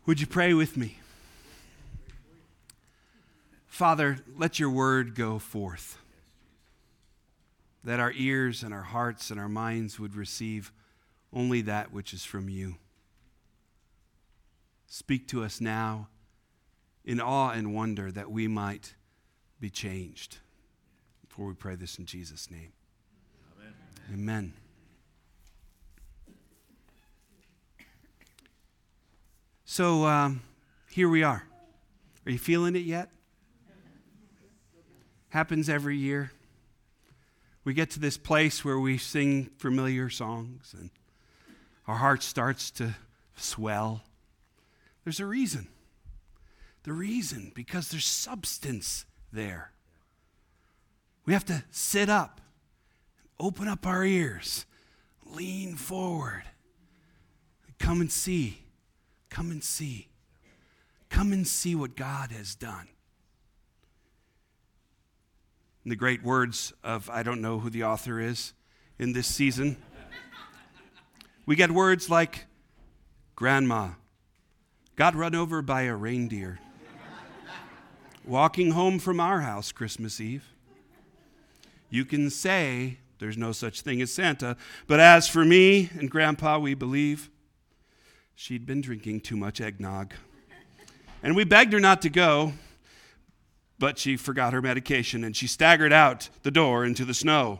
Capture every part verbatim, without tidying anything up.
Would you pray with me? Father, let your word go forth, that our ears and our hearts and our minds would receive only that which is from you. Speak to us now in awe and wonder that we might be changed. Before we pray this in Jesus' name. Amen. Amen. So um, here we are. Are you feeling it yet? Happens every year. We get to this place where we sing familiar songs and our heart starts to swell. There's a reason. The reason, because there's substance there. We have to sit up, open up our ears, lean forward, come and see. Come and see. Come and see what God has done. In the great words of, I don't know who the author is in this season, we get words like, Grandma got run over by a reindeer walking home from our house Christmas Eve. You can say there's no such thing as Santa, but as for me and Grandpa, we believe she'd been drinking too much eggnog. And we begged her not to go, but she forgot her medication and she staggered out the door into the snow.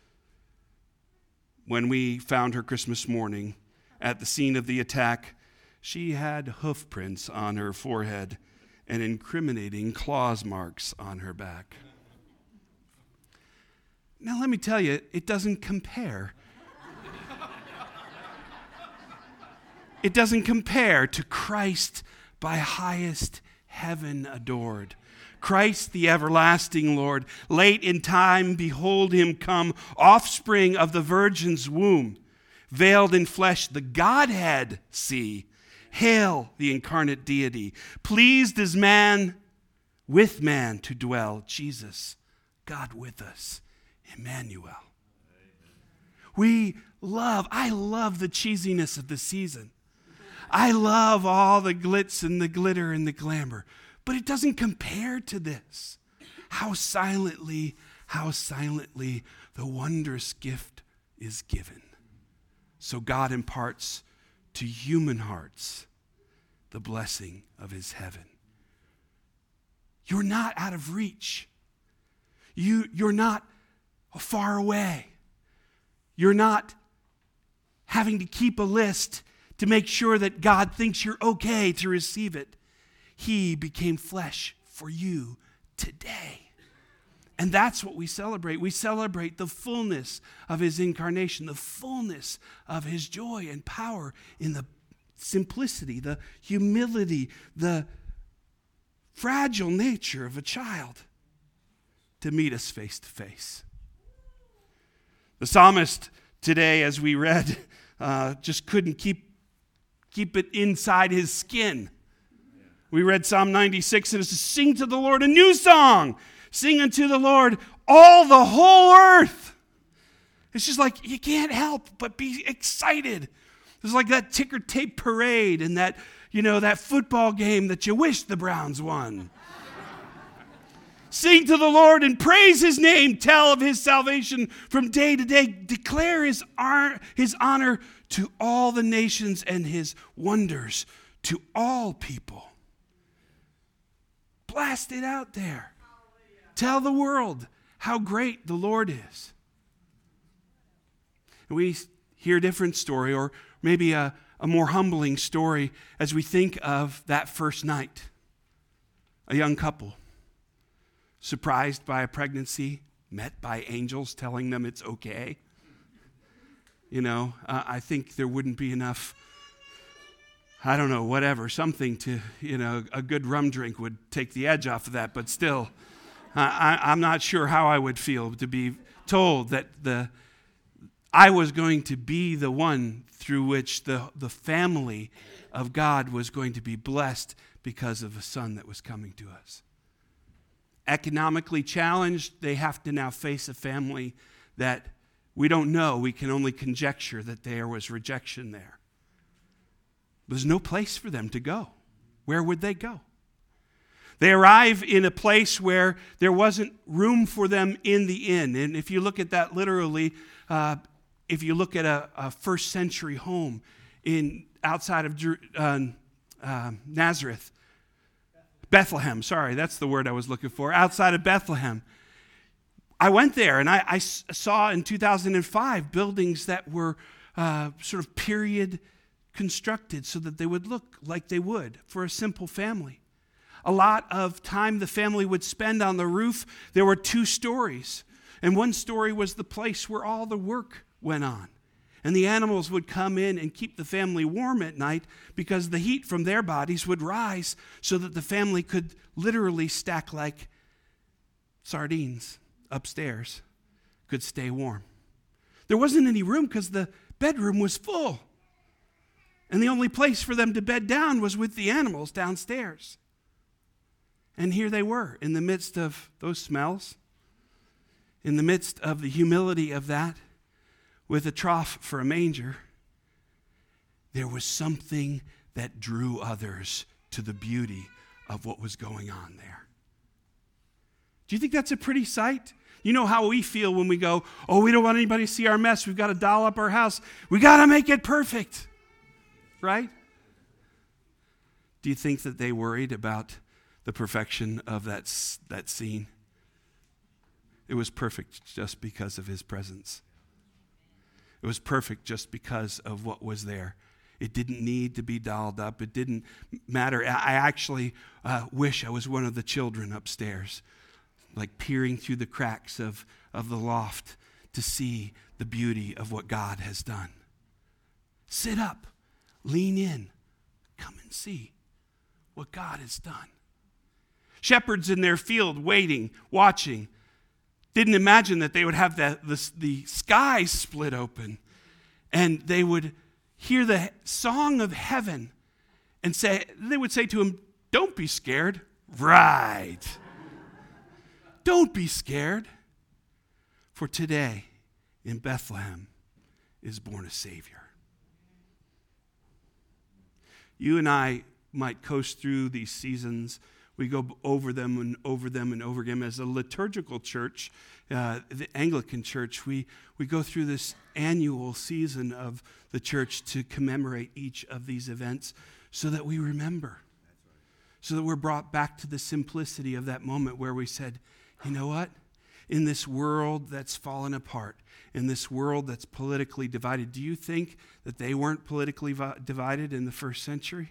When we found her Christmas morning at the scene of the attack, she had hoof prints on her forehead and incriminating claws marks on her back. Now let me tell you, it doesn't compare. It doesn't compare to Christ by highest heaven adored. Christ the everlasting Lord, late in time, behold him come, offspring of the virgin's womb, veiled in flesh, the Godhead see. Hail the incarnate deity, pleased as man with man to dwell. Jesus, God with us, Emmanuel. We love, I love the cheesiness of the season. I love all the glitz and the glitter and the glamour, but it doesn't compare to this. How silently, how silently the wondrous gift is given. So God imparts to human hearts the blessing of his heaven. You're not out of reach. You, you're not far away. You're not having to keep a list to make sure that God thinks you're okay to receive it. He became flesh for you today. And that's what we celebrate. We celebrate the fullness of his incarnation, the fullness of his joy and power in the simplicity, the humility, the fragile nature of a child to meet us face to face. The psalmist today, as we read, uh, just couldn't keep Keep it inside his skin. We read Psalm ninety-six, and it says, sing to the Lord a new song. Sing unto the Lord all the whole earth. It's just like you can't help but be excited. It's like that ticker tape parade and that, you know, that football game that you wish the Browns won. Sing to the Lord and praise his name. Tell of his salvation from day to day. Declare his honor, his honor to all the nations and his wonders to all people. Blast it out there. Tell the world how great the Lord is. And we hear a different story, or maybe a, a more humbling story, as we think of that first night. A young couple, surprised by a pregnancy, met by angels telling them it's okay. You know, uh, I think there wouldn't be enough, I don't know, whatever, something to, you know, a good rum drink would take the edge off of that. But still, uh, I, I'm not sure how I would feel to be told that the I was going to be the one through which the, the family of God was going to be blessed because of a son that was coming to us. Economically challenged, they have to now face a family that we don't know. We can only conjecture that there was rejection there. There's no place for them to go. where would they go? They arrive in a place where there wasn't room for them in the inn. And if you look at that literally, uh, if you look at a, a first century home in outside of uh, uh, Nazareth, Bethlehem, sorry, that's the word I was looking for, outside of Bethlehem. I went there and I, I saw in two thousand five buildings that were uh, sort of period constructed so that they would look like they would for a simple family. A lot of time the family would spend on the roof. There were two stories. And one story was the place where all the work went on. And the animals would come in and keep the family warm at night because the heat from their bodies would rise so that the family could literally stack like sardines upstairs, could stay warm. There wasn't any room because the bedroom was full. And the only place for them to bed down was with the animals downstairs. And here they were in the midst of those smells, in the midst of the humility of that, with a trough for a manger. There was something that drew others to the beauty of what was going on there. Do you think that's a pretty sight? You know how we feel when we go, oh, we don't want anybody to see our mess. We've got to doll up our house. We got to make it perfect, right? Do you think that they worried about the perfection of that, that scene? It was perfect just because of his presence. It was perfect just because of what was there. It didn't need to be dolled up. It didn't matter. I actually uh, wish I was one of the children upstairs, like peering through the cracks of, of the loft to see the beauty of what God has done. Sit up, lean in, come and see what God has done. Shepherds in their field waiting, watching, didn't imagine that they would have the, the, the sky split open and they would hear the song of heaven and say, they would say to him, don't be scared. Right. Don't be scared. For today in Bethlehem is born a Savior. You and I might coast through these seasons. We go over them and over them and over again. As a liturgical church, uh, the Anglican church, we, we go through this annual season of the church to commemorate each of these events so that we remember, so that we're brought back to the simplicity of that moment where we said, you know what? In this world that's fallen apart, in this world that's politically divided, do you think that they weren't politically vi- divided in the first century?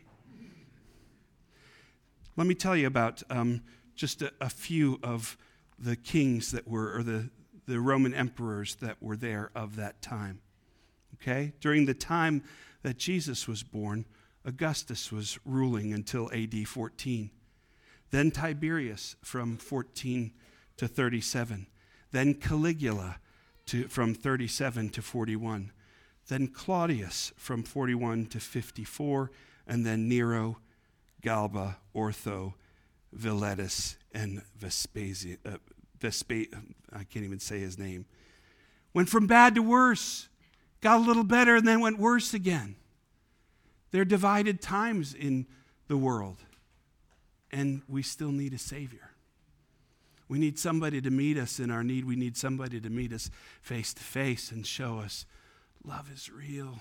Let me tell you about um, just a, a few of the kings that were, or the, the Roman emperors that were there of that time. Okay? During the time that Jesus was born, Augustus was ruling until A D fourteen. Then Tiberius from fourteen to thirty-seven. Then Caligula to, from thirty-seven to forty-one. Then Claudius from forty-one to fifty-four. And then Nero, Galba, Ortho, Villetus, and Vespasian. Uh, Vespa- I can't even say his name. Went from bad to worse. Got a little better and then went worse again. There are divided times in the world. And we still need a Savior. We need somebody to meet us in our need. We need somebody to meet us face to face and show us love is real.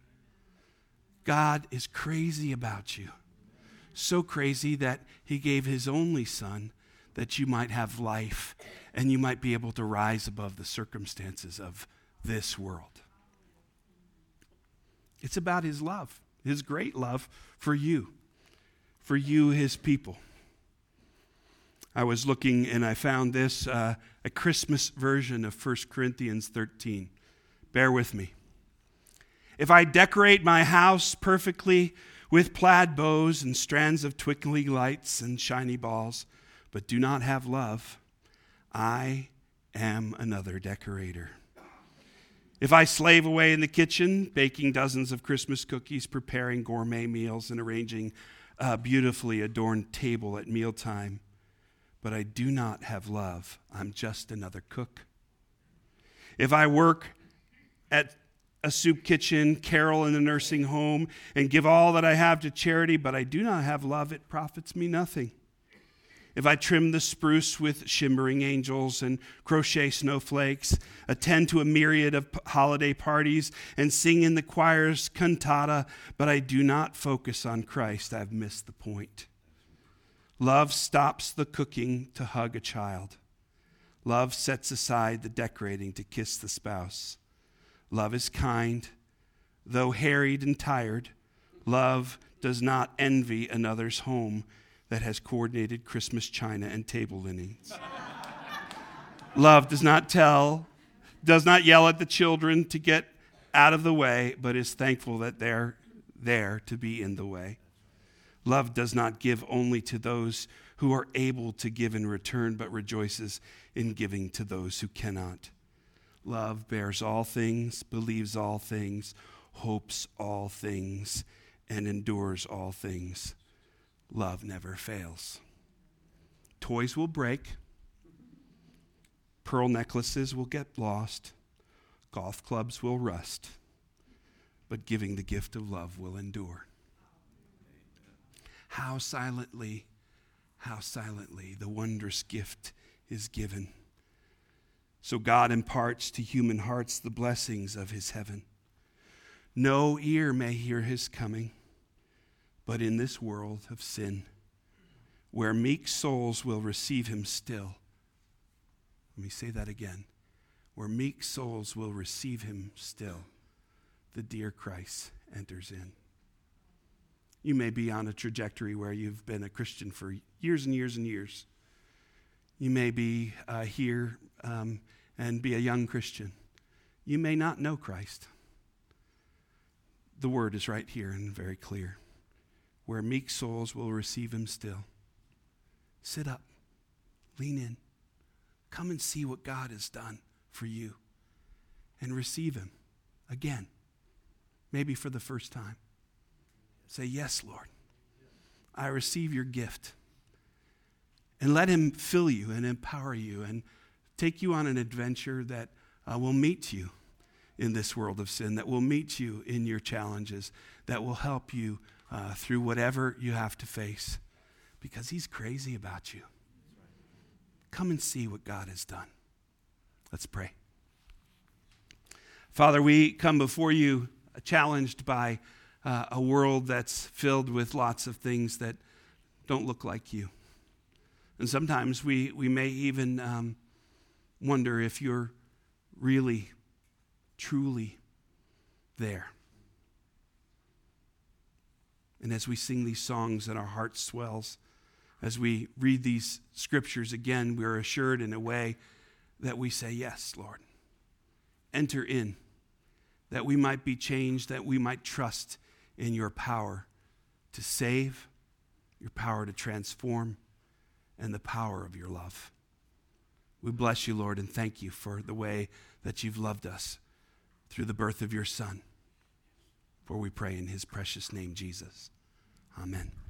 God is crazy about you. So crazy that he gave his only son that you might have life and you might be able to rise above the circumstances of this world. It's about his love, his great love for you, for you, his people. I was looking and I found this, uh, a Christmas version of First Corinthians thirteen. Bear with me. If I decorate my house perfectly with plaid bows and strands of twinkling lights and shiny balls, but do not have love, I am another decorator. If I slave away in the kitchen, baking dozens of Christmas cookies, preparing gourmet meals, and arranging a beautifully adorned table at mealtime, but I do not have love, I'm just another cook. If I work at a soup kitchen, carol in a nursing home, and give all that I have to charity, but I do not have love, it profits me nothing. If I trim the spruce with shimmering angels and crochet snowflakes, attend to a myriad of holiday parties, and sing in the choir's cantata, but I do not focus on Christ, I've missed the point. Love stops the cooking to hug a child. Love sets aside the decorating to kiss the spouse. Love is kind, though harried and tired. Love does not envy another's home that has coordinated Christmas china and table linens. Love does not tell, does not yell at the children to get out of the way, but is thankful that they're there to be in the way. Love does not give only to those who are able to give in return, but rejoices in giving to those who cannot. Love bears all things, believes all things, hopes all things, and endures all things. Love never fails. Toys will break. Pearl necklaces will get lost. Golf clubs will rust. But giving the gift of love will endure. How silently, how silently the wondrous gift is given. So God imparts to human hearts the blessings of his heaven. No ear may hear his coming, but in this world of sin, where meek souls will receive him still. Let me say that again. Where meek souls will receive him still, the dear Christ enters in. You may be on a trajectory where you've been a Christian for years and years and years. You may be uh, here um, and be a young Christian. You may not know Christ. The word is right here and very clear. Where meek souls will receive him still. Sit up, lean in, come and see what God has done for you, and receive him again, maybe for the first time. Say, yes, Lord, I receive your gift. And let him fill you and empower you and take you on an adventure that uh, will meet you in this world of sin, that will meet you in your challenges, that will help you Uh, through whatever you have to face, because he's crazy about you. Come and see what God has done. Let's pray. Father, we come before you challenged by uh, a world that's filled with lots of things that don't look like you. And sometimes we, we may even um, wonder if you're really, truly there. And as we sing these songs and our heart swells, as we read these scriptures again, we're assured in a way that we say, yes, Lord, enter in, that we might be changed, that we might trust in your power to save, your power to transform, and the power of your love. We bless you, Lord, and thank you for the way that you've loved us through the birth of your Son. For we pray in his precious name, Jesus. Amen.